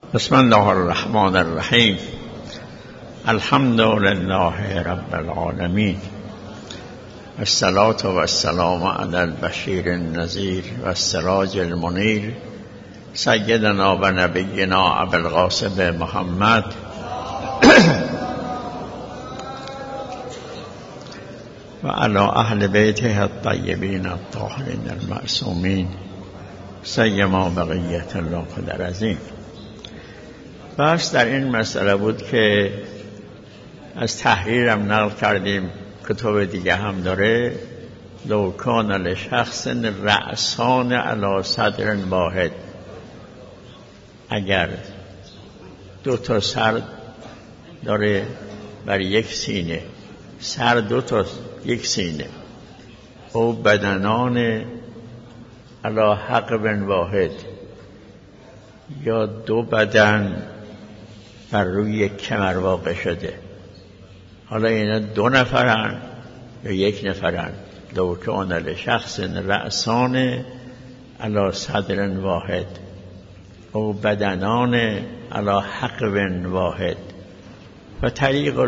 بسم الله الرحمن الرحیم. الحمد لله رب العالمین، الصلاة و السلام علی البشیر النذیر و السراج المنیر، سیدنا و نبینا ابی القاسم محمد و علی اهل بیته الطیبین الطاهرین المعصومین، سیما بقیت الله فی الارضین. بحث در این مسئله بود که از تحریرم نقل کردیم، کتاب دیگه هم داره، لو کان لشخص رأسان علی صدر واحد، اگر دو تا سر داره بر یک سینه، سر دو تا یک سینه، او بدنان علی حقب واحد، یا دو بدن بر روی یک کمر واقع شده. حالا اینا دو نفرن یا یک نفرن. لو کان لشخص رأسان علی صدر واحد او بدنان علی حقب واحد. و طریق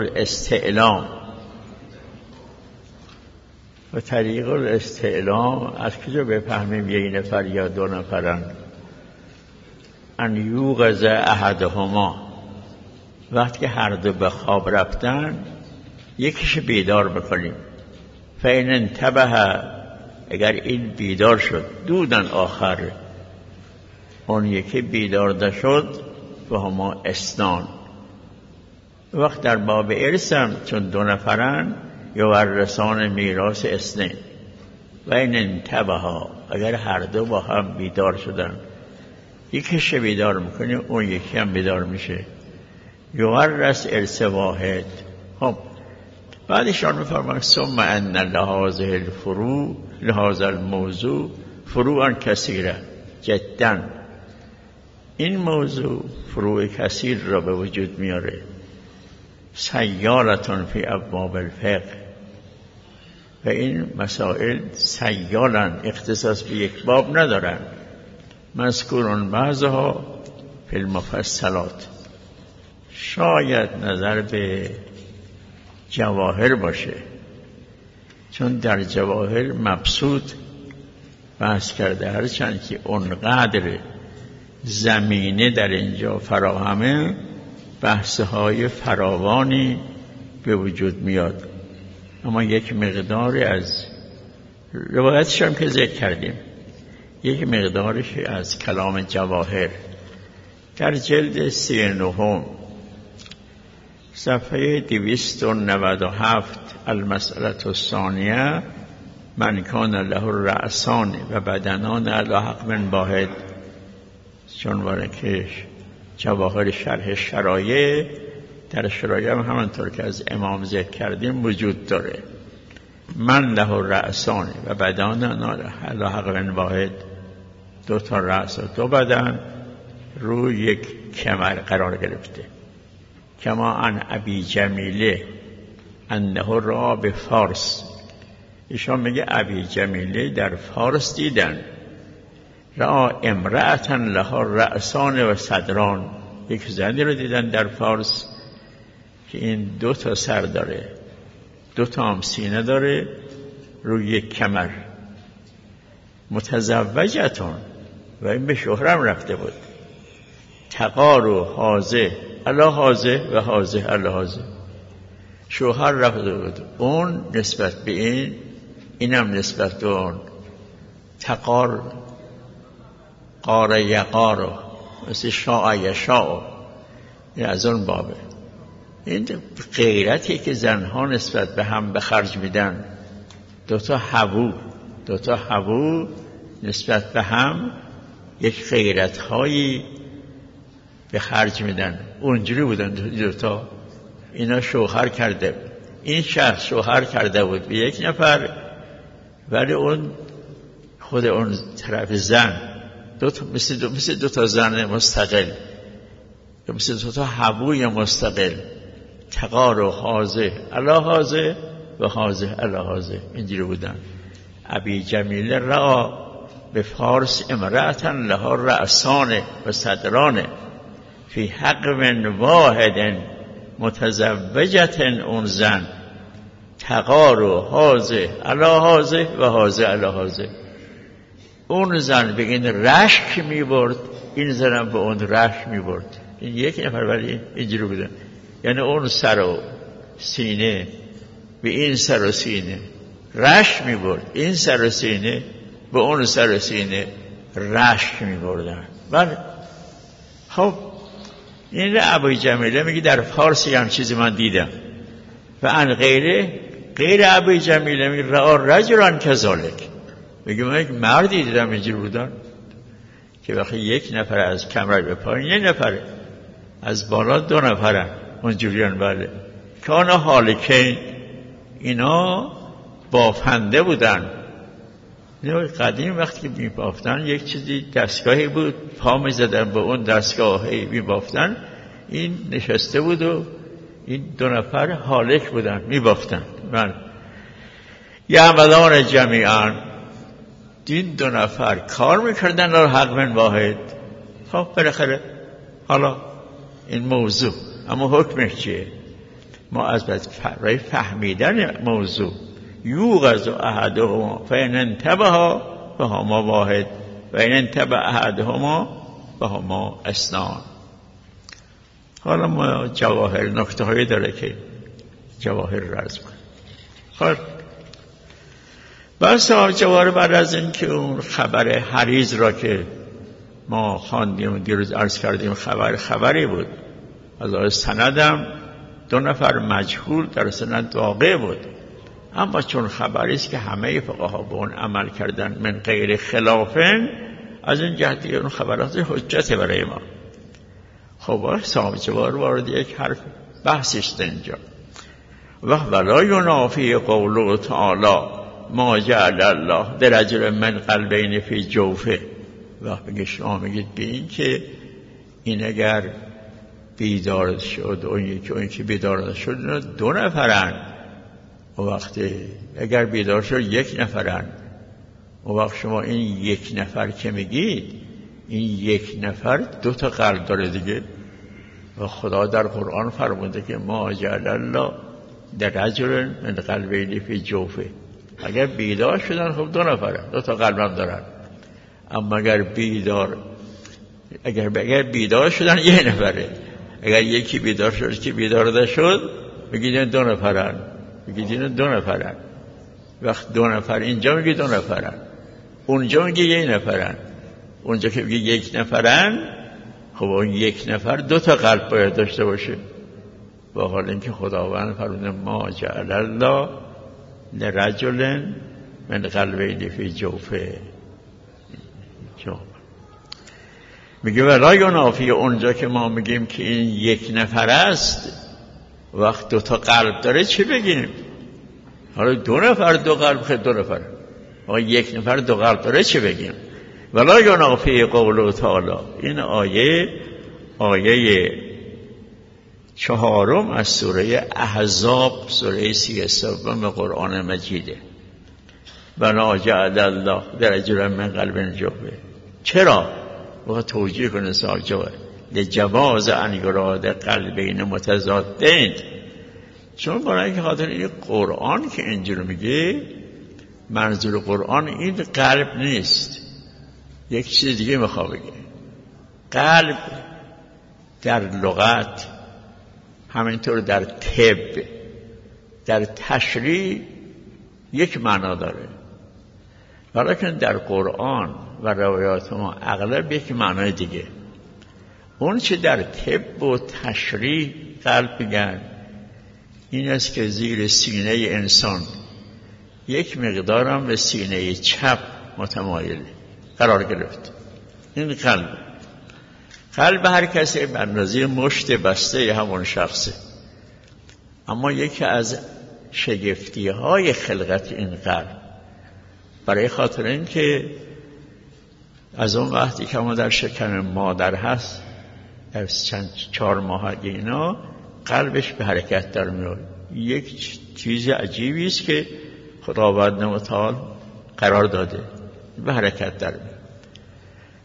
الاستعلام از کجا بفهمیم یک نفر یا دو نفرن؟ ان یوقظ احدهما، وقتی که هر دو به خواب رفتن یکیش بیدار بکنیم. فإن انتبه، اگر این بیدار شد، دودن آخر، اون یکی بیدار نشد، و هما اثنان. وقت در باب ارث هم چون دو نفرن، یورثان میراث اثنین. و این انتبه، اگر هر دو با هم بیدار شدن، یکیش بیدار میکنه، اون یکی هم بیدار میشه، یورث ارث واحد. خب بعدشان میفرماید ثم ان لهذه الفروع، لهذا الموضوع فروعا کثیره جدا. این موضوع فروع کثیر را به وجود میاره. سیالتون فی ابواب الفقه، و این مسائل سیالن، اختصاص به یک باب ندارن. مذکورون بعضها فی المفصلات. شاید نظر به جواهر باشه، چون در جواهر مبسوط بحث کرده، هرچند که اونقدر زمینه در اینجا فراهمه، بحثهای فراوانی به وجود میاد. اما یک مقداری از روایتش هم که ذکر کردیم، یک مقدارش از کلام جواهر در جلد 39 صفحه 297 المسئله الثانیه، من کان له رأسان و بدنان علی حقب واحد، چون وارکش جواهر شرح شرایع، در شرایع هم همانطور که از امام ذکر کردیم وجود داره. من له رأسان و بدنان علی حقب واحد، دو تا رأس و دو بدن روی یک کمر قرار گرفته. کما ان ابی جمیله انه را به فارس، ایشان میگه ابی جمیله در فارس دیدن، را امرأة لها رأسان و صدران، یک زنی رو دیدن در فارس که این دو تا سر داره، دو تا هم سینه داره، روی یک کمر، متزوجتون، و این به شوهرم رفته بود، تقار و حاضه علی حاضه و حاضه علی حاضه، شوهر رفته بود، اون نسبت به این، اینم نسبت به اون، تقار قار یقارو، مثل شاء یشاء، این از اون بابه. این غیرتی که زنها نسبت به هم به خرج میدن، دوتا هوو نسبت به هم یک غیرت‌هایی به خرج میدن. اونجوری بودن دوتا. اینا شوهر کرده، این شخص شوهر کرده بود به یک نفر، ولی اون خود اون طرف زن مثل دو تا زن مستقل، مثل دو تا هووی مستقل، تقار و حاضه علی حاضه و حاضه علی حاضه، اینجوری بودن. ابی جمیله را به فارس امرأة لها رأسان و صدران، فی حق من واحد متزوجت اون زن تقار و حاضه علا حاضه و حاضه علا حاضه. اون زن بگین رشک می برد، این زنم به اون رشک می برد. این یک نفر ولی اینجوری بودن، یعنی اون سر و سینه به این سر و سینه رشک می برد، این سر و سینه به اون سر و سینه رشک می بردن. بله. خب این ابوی جمیله میگه در فارسی هم چیزی من دیدم و ان غیر ابوی جمیله میگه را رجلان کذالک، میگه من یک مردی دیدم اینجور بودن که وقتی یک نفر از کمر به پایین، یک نفره از بالا، دو نفرن اونجوریان. بله. کان حالکین، اینا بافنده بودن. قدیم وقتی که میبافتن یک چیزی دستگاهی بود، پا میزدن به اون دستگاهی میبافتن، این نشسته بود و این دو نفر حالک بودن میبافتن. من یعملان جمیعا، این دو نفر کار میکردن در حق من واحد. خب بالاخره حالا این موضوع، اما حکمش چیه؟ ما از برای فهمیدن موضوع یوغز احدهما فإن انتبه فهما واحد و این انتبه احدهما فهما اثنان. حالا ما جواهر نکته هایی داره که جواهر رز کنیم. خب بس جواهر بعد از این که اون خبر حریز را که ما خواندیم دیروز عرض کردیم، خبری بود از سندم دو نفر مجهول در سند واقع بود، اما چون خبری است که همه فقها به اون عمل کردن من غیر خلافن، از این جهتی اون خبرات حجت برای ما. خب صاحب جوار وارد یک حرف بحثی است اینجا. ولا ینافی قوله تعالی ما جعل الله لرجل من قلبین فی جوفه. وقتی شما میگید به این که این اگر بیدار شد، اون که بیدار شد دو نفرن، و وقتی اگر بیدار شد یک نفرن، و وقت شما این یک نفر که میگید، این یک نفر دو تا قلب داره دیگه. و خدا در قرآن فرموده که ما جعل الله لرجل من قلبین فی جوفه. اگر بیدار شدن خب دو نفرن، دو تا قلب هم دارن. اما اگر بیدار شدن یک نفره. اگر یکی بیدار شد که بیدار شد، بگید دو نفرن، بگید دو نفرن. وقت دو نفر اینجا میگه دو نفرن، اونجا میگه یک نفرن. اونجا که میگه یک نفرن، خب اون یک نفر دو تا قلب باید داشته باشه. با حال اینکه خداوند فرموده ما جعل الله لرجل من قلبین فی جوفه. میگه ولا ینافی، اونجا که ما میگیم که این یک نفر است، وقت دو تا قلب داره چی بگیم؟ حالا دو نفر دو قلب، خیلی دو نفر، آقا یک نفر دو قلب داره چی بگیم؟ ولا ینافی قوله تعالی. این آیه 4 از سوره احزاب، سوره 33 قرآن مجیده. ولا جعل الله لرجل من قلبین جوفه. چرا؟ و توجیه کنه صاحب جواب لجواز ان یراد قلبین متضادین. چون برای که خاطر این قرآن که اینجور میگه، منظور قرآن این قلب نیست، یک چیز دیگه میخواد بگه. قلب در لغت، همینطور در طب، در تشریع یک معنا داره، ولیکن در قرآن و روایات ما اغلب یک معنای دیگه. اون چه در طب و تشریح قلب میگن این است که زیر سینه انسان یک مقدارم به سینه چپ متمایل قرار گرفت. این قلب هر کسی به اندازه مشت بسته همون شخصه. اما یکی از شگفتی های خلقت این قلب، برای خاطر این که از اون وقتی که ما در شکم مادر هست، در 4 ماهگی اینا قلبش به حرکت در میاد. یک چیز عجیبی است که خداوند متعال قرار داده، به حرکت در میاد.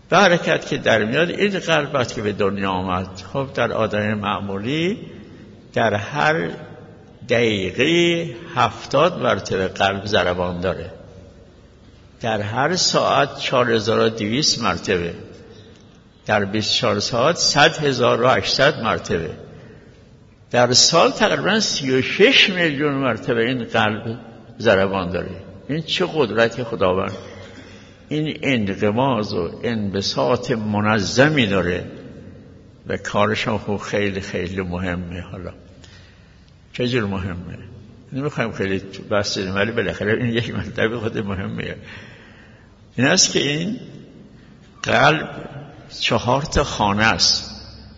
به حرکت که در میاد این قلب وقتی که به دنیا آمد، خب در آدم معمولی در هر دقیقه 70 مرتبه قلب ضربان داره، در هر ساعت 4200 مرتبه، در 24 ساعت 100,800 مرتبه، در سال تقریبا 36 میلیون مرتبه این قلب ضربان داره. این چه قدرتی خداوند، این انقماز و انبساط منظمی داره و کارشان خوب خیلی خیلی مهمه. حالا چجور مهمه؟ نمیخوایم خیلی بحث کنیم، ولی بالاخره این یک مطلب خود مهمه. این است که این قلب 4 خانه است.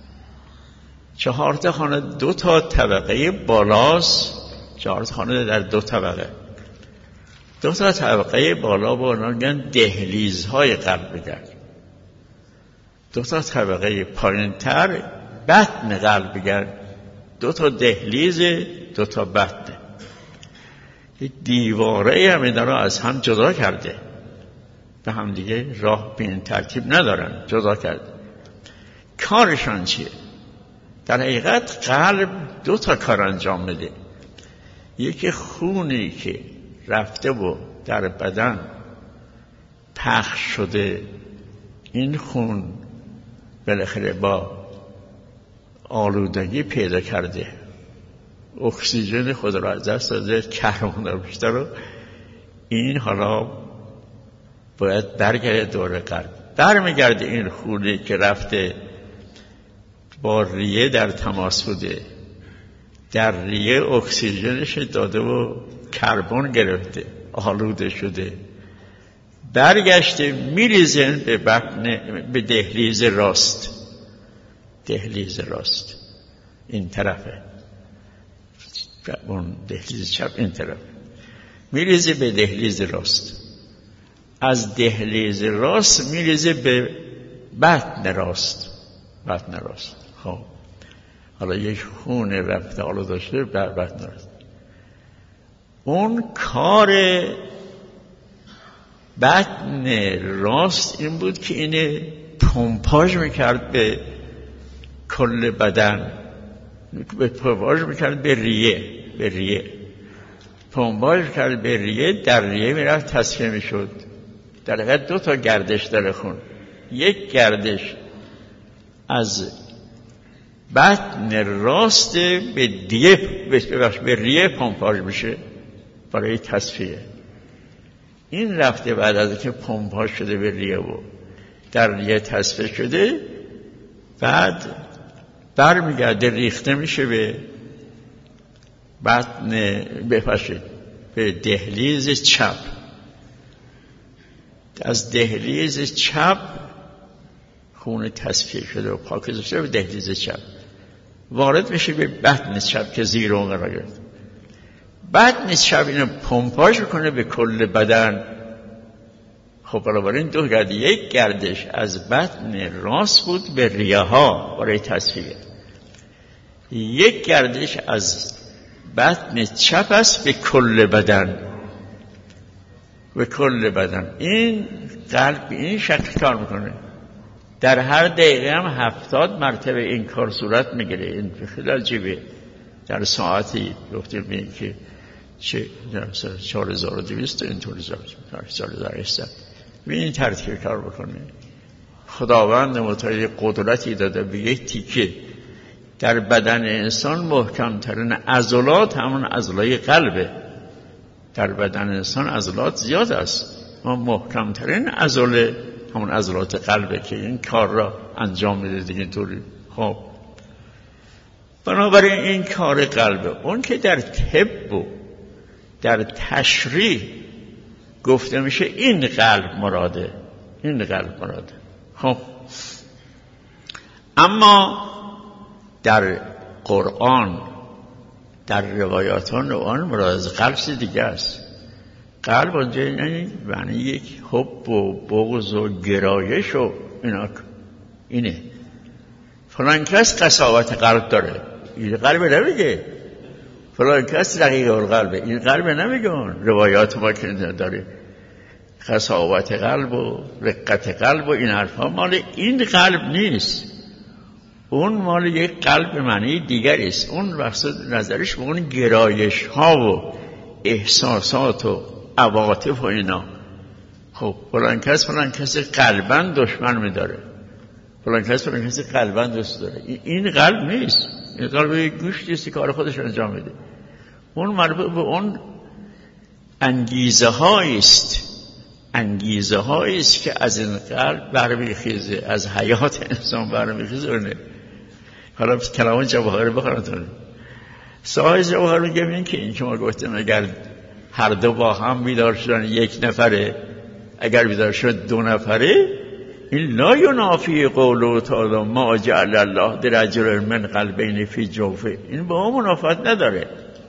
4 خانه، 2 طبقه بالاست، 4 خانه در 2 طبقه. 2 طبقه بالا با اونها میگن دهلیزهای قلب میگن. 2 طبقه پایین تر بطن قلب میگن. 2 دهلیز، 2 بطن. یک دیواره هم اینا را از هم جدا کرده، به هم دیگه راه به این ترتیب ندارن، جدا کرده. کارشان چیه؟ در حقیقت قلب 2 کار انجام میده. یکی خونی که رفته و در بدن پخش شده، این خون بالاخره با آلودگی پیدا کرده، اکسیژن خود را از دست داده، کربن بیشتر رو، این حالا باید برگرده دور قلب. برمیگرده این خونی که رفته با ریه در تماس بوده، در ریه اکسیژنش داده و کربن گرفته، آلوده شده، برگشته میریزن به بطن، به دهلیز راست. دهلیز راست این طرفه، اون دهلیز چپ این طرف، میریزه به دهلیز راست. از دهلیز راست میریزه به بطن راست. بطن راست. خب حالا یک خون رفته حالا داشته بر بطن راست. اون کار بطن راست این بود که اینه پمپاژ میکرد به کل بدن، پمپاژ میکرد به ریه، به ریه پمپاژ کرد به ریه، در ریه میرفت تصفیه میشد. در حقیقت 2 گردش داره خون. یک گردش از بطن راست به دیه، به ریه پمپاژ میشه برای تصفیه. این رفته بعد از اینکه پمپاژ شده به ریه و در ریه تصفیه شده، بعد برمیگرده ریخته میشه به بطن، به دهلیز چپ. از دهلیز چپ خون تصفیه شده و پاکیزه شده به دهلیز چپ وارد میشه به بطن چپ که زیر اون قرار گرفته. بطن چپ اینو پمپاژ میکنه به کل بدن. خب بنابراین 2 گردش، یک گردش از بطن راست بود به ریه ها برای تصفیه، یک گردش از بطن چپ است به کل بدن، به کل بدن. این قلب این شکل کار میکنه. در هر دقیقه هم 70 مرتبه این کار صورت میگیره. این خیلی عجیبه. در ساعتی گفتیم که چه 4200 اینطوری زارستن به این ترتیب کار بکنه. خداوند متعال قدرتی داده به یک تیکه در بدن انسان. محکمترین عضلات همون عضلای قلبه. در بدن انسان عضلات زیاد است، اما محکمترین عضله همون عضلات قلبه که این کار را انجام میده دیگه اینطوری. خب بنابراین این کار قلبه. اون که در طب و در تشریح گفته میشه این قلب مراده، این قلب مراده. خب اما در قرآن، در روایاتان آن مراد از قلب دیگه است. قلب اونجا یعنی یک حب و بغض و گرایش و اینا. اینه فلان کس قساوت قلب داره، این قلب نمیگه. فلان کس رقیق القلبه، این قلب نمیگه. روایات ما که داره قساوت قلب و رقت قلب و این حرفا مال این قلب نیست. اون مال یک قلب معنی دیگری است. اون وقت نظرش به اون گرایش ها و احساسات و عواطف و اینا. خب فلان کس قلباً دشمن می‌داره، فلان کسی قلباً دوست داره. این قلب نیست. این قلب یک گوشتی است که کار خودش انجام میده. اون مربوط به اون انگیزه هایی است که از این قلب برمیخیزه، از حیات انسان برمیخیزه. حالا کلام جواهر بخونم. صاحب جواهر میگه این که این که ما گفتیم اگر هر دو با هم بیدار شدن یک نفره، اگر بیدار شد دو نفره، این لا ینافی قوله تعالی ما جعل الله لرجل من قلبین فی جوفه. این با اون منافات نداره.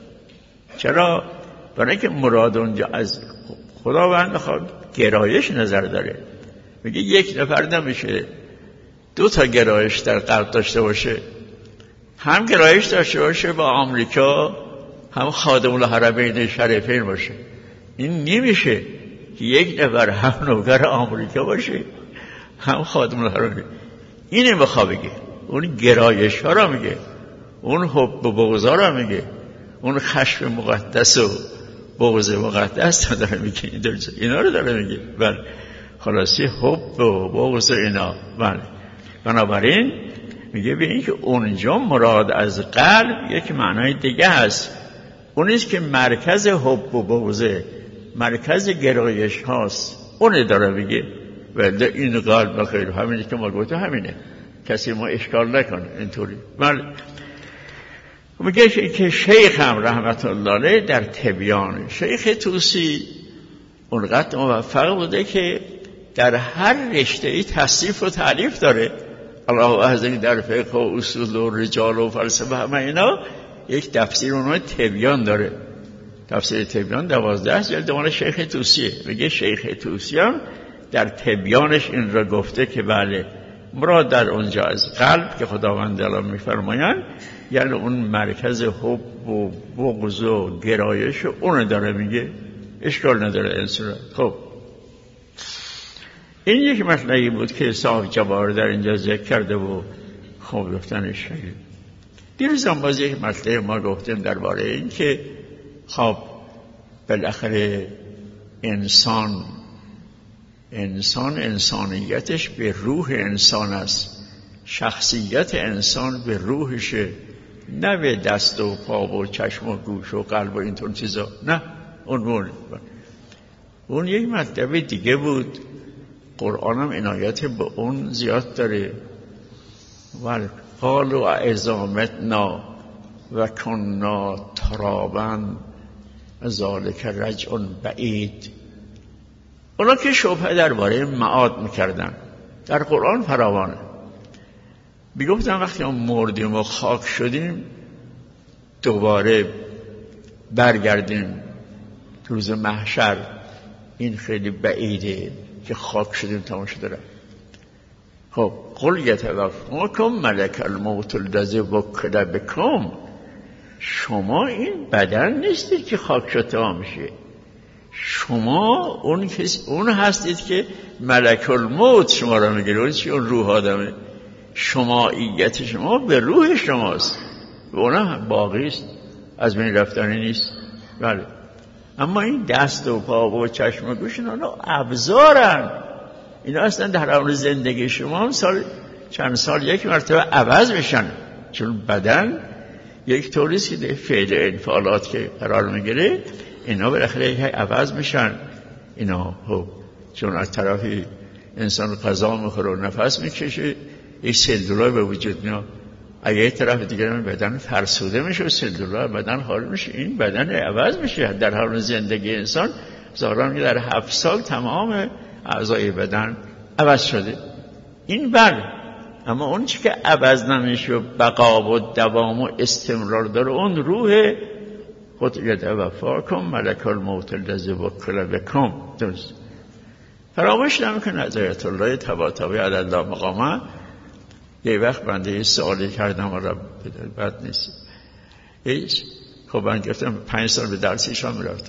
چرا؟ برای اینکه مراد اونجا از خداوند خواهد گرایش نظر داره. میگه یک نفر نمیشه دو تا گرایش در قلب داشته باشه، هم گرایش داشته باشه با آمریکا، هم خادم الحرمین شریفین باشه. این نمیشه که یک نفر هم نوکر آمریکا باشه هم خادم الحرمین. اینه میخواد بگه. اون گرایش ها را میگه، اون حب و بغضا را میگه، اون خشم مقدس و بغض مقدس داره میگه. اینا رو داره میگه. بله خلاصی حب و بغض اینا. بله بنابراین میگه به این که اونجا مراد از قلب یک معنای دیگه هست. اونیست که مرکز حب و بغضه، مرکز گرایش هاست، اونه داره میگه. ولی این قلب بخیر همینی که ما گفتیم همینه، کسی ما اشکال نکنه اینطوری. بله میگه که شیخ هم رحمت الله علیه در تبیان، شیخ طوسی اونقدر موفق بوده که در هر رشته‌ای تصنیف و تعریف داره. الله عزیز در فقه و اصول و رجال و فلسفه همه اینا یک تفسیر اونها تبیان داره. تفسیر تبیان 12 جلد مال شیخ طوسیه. میگه شیخ طوسی هم در تبیانش این را گفته که بله مراد در اونجا از قلب که خداوند الان میفرمایند یعنی اون مرکز حب و بغض و گرایش اون داره میگه. اشکال نداره انسان. خب این یک مطلبی بود که صاحب جواهر در اینجا ذکر کرده و خوب گفتنش شدید. دیروز هم باز یک مطلب ما گفتیم درباره این که خب بالاخره انسانیتش به روح انسان است، شخصیت انسان به روحشه، نه به دست و پا و چشم و گوش و قلب و اینطور چیزا. نه اون یک مطلب دیگه بود. قرآن هم عنایت به اون زیاد داره. قالوا اعظامتنا و کنا ترابا ذالک رجع بعید. اونا که شبهه درباره معاد میکردن در قرآن فراوانه. میگفتن وقتی ما مردیم و خاک شدیم دوباره برگردیم روز محشر، این خیلی بعیده که خاک شدیم تمام شده. خب قل یتوفاکم ملک الموت الذی وکل بکم. شما این بدن نیستید که خاک شد تمام میشه، شما اون هستید که ملک الموت شما را میگیره. اون روح آدمه، شماییت شما به روح شماست، به اونها باقی است، از بین رفتنی نیست. بله اما این دست و پا و چشم و گوش اینا ابزارن. اینا اصلا در حال زندگی شما هم چند سال یک مرتبه عوض میشن، چون بدن یک طوریست که فعل انفعالات که قرار میگیره اینا بالاخره عوض میشن. اینا چون از طرفی انسان غذا میخوره و نفس میکشه یک سلولای به وجود میاد، اگه یک طرف دیگه بدن فرسوده میشه و سلولای بدن حال میشه، این بدن عوض میشه. در حال زندگی انسان ظاهرا در 7 سال تمام اعضای بدن عوض شده. این بله، اما اون چی که عوض نمیشه و بقا و دوام و استمرار داره اون روح خود یتوفاکم ملک الموت الذی وکل بکم. درست فراموش نمیکنه از آیت الله طباطبایی علی الله مقامه. یه وقت بنده یه سوالی کردم و بد نیست. خب من گفتم 5 سال به درس ایشان میرفتم.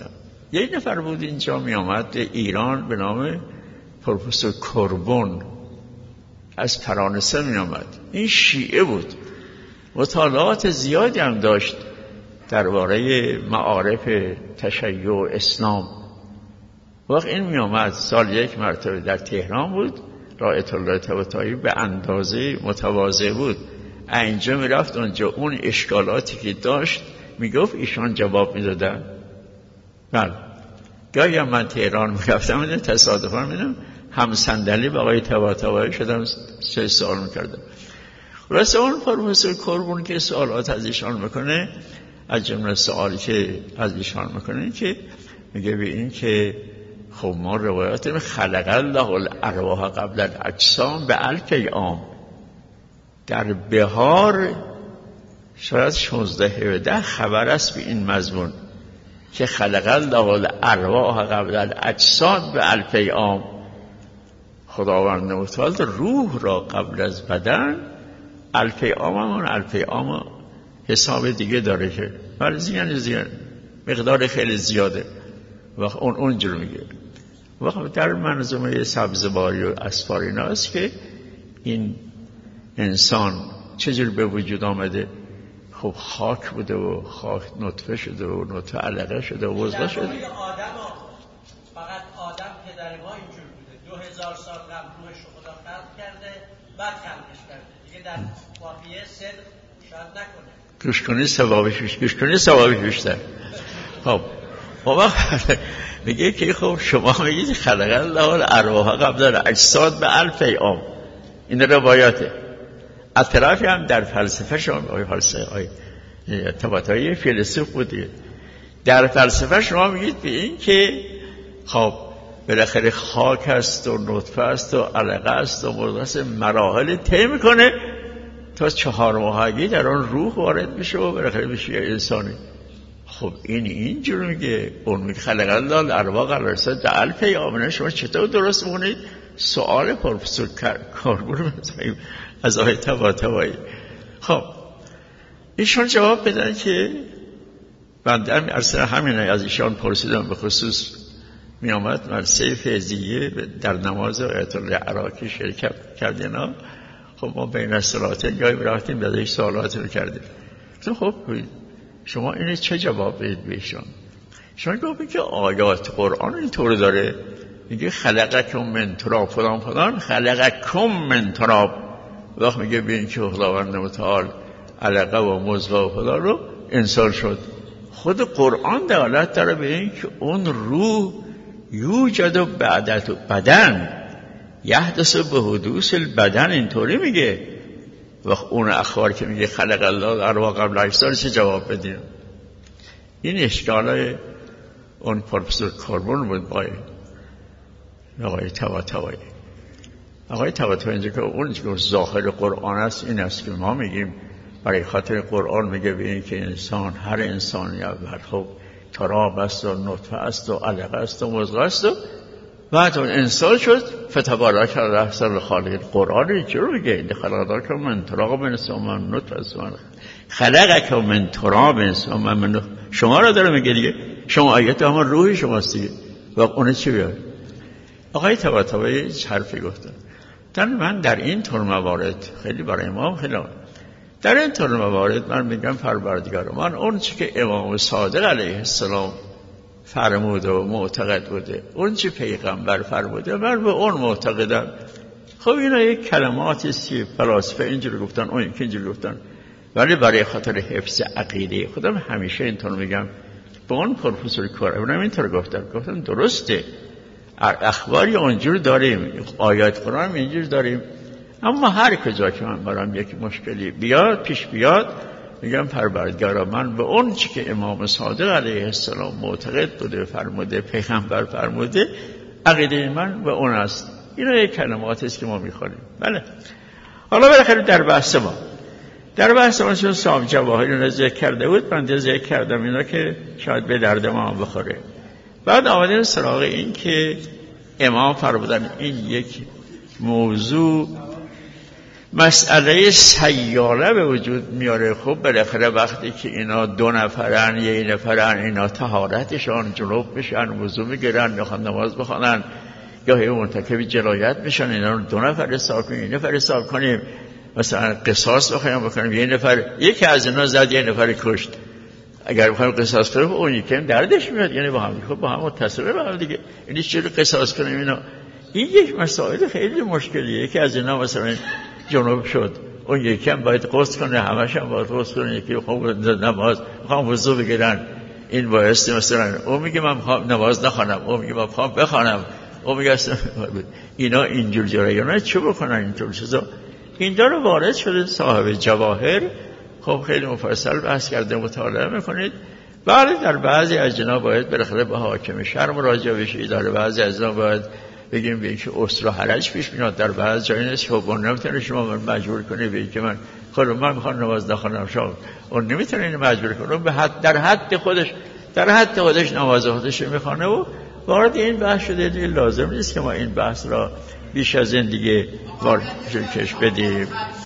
یک نفر بود اینجا می آمد به ایران به نام پروفسور کوربون از فرانسه می آمد. این شیعه بود، مطالعات زیادی هم داشت درباره معارف تشیع و اسلام. وقت این می آمد سال یک مرتبه در تهران بود، رایت الله طباطبایی به اندازه متواضع بود، اینجا می رفت اونجا اون اشکالاتی که داشت می گفت ایشان جواب می دادن. بله گاهی هم من تهران می رفتم تصادفا می دم هم صندلی با آقای طباطبایی شدم، چه سوال می کردم. راسته اون پروفسور کوربون که سوالات از ایشان میکنه، از جمله سوالی که از ایشان میکنه که میگه به این که خب ما روایات خلق الله الارواح قبل الاجسام به الف عام، در بهار شاید 16-17 خبر است به این مضمون که خلق الله الارواح قبل الاجساد به الف عام، خداوند متعال روح را قبل از بدن الف عام، الف عام حساب دیگه داره که ولی زیان مقدار خیلی زیاده و اونجور میگه. وقت در منظومه سبزواری و اسفارینا است که این انسان چجور به وجود آمده. خب خاک بوده و خاک نطفه شده و نطفه علقه شده و وزغه شده. فقط آدم پدر ما اینجور بوده، 2000 سال قبل روحش رو خدا خلق کرده بعد خلقش کرده دیگه، در واقعیه صدق شاید نکنه. گوش کنی ثوابش بیشتر. خب وقت میگه که خب شما میگید خلق الله الارواح قبل الاجساد به الف عام، این روایاته. از طرفی هم در فلسفه شما طباطبایی فیلسوف بودید، در فلسفه شما میگید به این که خب بالاخره خاک است و نطفه است و علقه است و مدرسه مراحل طی میکنه تا 4 ماهگی در آن روح وارد میشه و بالاخره میشه انسانی. خب اینجور میگه، اون میگه خلق الله الارواح قبل الاجساد به الف عام. شما چطور درست میکنید؟ سوال پروفسور کوربون از آقای طباطبایی. خب ایشان جواب بدن که بنده اصلا همینه از ایشان پرسیدم، به خصوص می آمد مدرسه فیضیه در نماز آیت الله عراقی شرکت کردینا. خب ما بین الصلاتین جایی رفتیم به سوالات رو کردیم. خب شما اینه چه جواب بدید به ایشان؟ شما گفت که آیات قرآن اینطور داره، میگه خلقکم من تراب فلان خلقکم من تراب. وقت میگه ببین که خداوند متعال علقه و مضغه و فلان رو انسان شد. خود قرآن دلالت داره به این که اون روح یوجد و بعدت بدن یحدث به حدوث البدن، اینطوری میگه. وقت اون اخبار که میگه خلق الله الارواح قبل الاجساد چه جواب بدیم؟ این اشکال اون پروفسور کوربون بود با آقای طباطبایی. آقای طباطبایی اینجا که اون که ظاهر قرآن است این است که ما میگیم برای خاطر قرآن میگه به این که انسان، هر انسانی اول خب تراب است و نطفه است و علقه است و مضغه است و بعد اون انسان شد. فتبارک الله احسن الخالقین. قرآن اینجور میگه خلقکم من تراب من نطفه خلقکم من تراب من نطفه. شما را داره میگه دیگه، شما آیت همون روحی شماست دیگه. و اون چی بیاد؟ آقای طباطبایی حرفی گفتن. من در این طور موارد خیلی برای امام خیلی در این طور موارد من میگم پروردگار من اون چی که امام صادق علیه السلام فرموده و معتقد بوده، اون چی پیغمبر فرموده من به اون معتقدم. خب اینا یک کلماتی است که فلاسفه اینجوری گفتن، اون یکی اینجوری گفتن، ولی برای خاطر حفظ عقیده خودم همیشه اینطور میگم. به اون پروفسور کوربون اینطور گفتن درسته، اخباری اونجور داریم، آیات قرآن اینجور داریم، اما هر کجا که من برام یک مشکلی بیاد پیش بیاد میگم پروردگارا من به اون چی که امام صادق علیه السلام معتقد بوده فرموده، پیغمبر فرموده، عقیده من به اون است. اینا یک کلماتی است که ما میخوانیم. بله. حالا بالاخره در بحث ما چون صاحب جواهری رو ذکر کرده بود، من ذکر کردم اینا که شاید به درد ما بخوره. بعد آمدیم سراغ این که امام فرمودن این یک موضوع مسئله سیاله به وجود میاره. خب بالاخره وقتی که اینا 2 نفرن 1 نفرن، اینا طهارتشان جنوب میشن، وضو میگیرن، میخوان نماز بخونن، گاهی مرتکب جنایت میشن، اینا رو 2 نفر حساب کنیم، 1 نفر حساب کنیم، مثلا قصاص بکنیم 1 نفر، یکی از اینا زد 1 نفر کشت، اگر بخوایم قصاص کنیم اون یکی هم دردش میاد، یعنی با هم متصله به هم دیگه، یعنی چجوری قصاص کنیم اینا؟ این یک مسائل خیلی مشکلیه. یکی از اینا مثلا جنوب شد، اون یکی هم باید غسل کنه، همش هم باید غسل کنه، یکی خوب نماز میخوام وضو بگیرن، این بایستی مثلا اون میگه من میخوام نماز نخوانم، اون میگه من میخوام بخوانم، اون میگه اینا اینجور جریانا چه بکنن اینطور چیزا؟ این داره وارد شده صاحب جواهر. خب خیلی مفصل بحث کرده، مطالعه میکنید. بله در بعضی از جنا باید بالاخره به حاکم شهر مراجعه بشید، در بعضی از جنا باید بگیم به که اسر و حرج پیش میاد، در بعض جایی نیست که اون نمیتونه شما من مجبور کنه به که من خودم من میخوام نماز نخونم، شما اون نمیتونه اینو مجبور کنه، به حد در حد خودش نماز خودش میخونه و وارد این بحث شده. لازم نیست که ما این بحث را بیش از این دیگه وارد کش بدیم.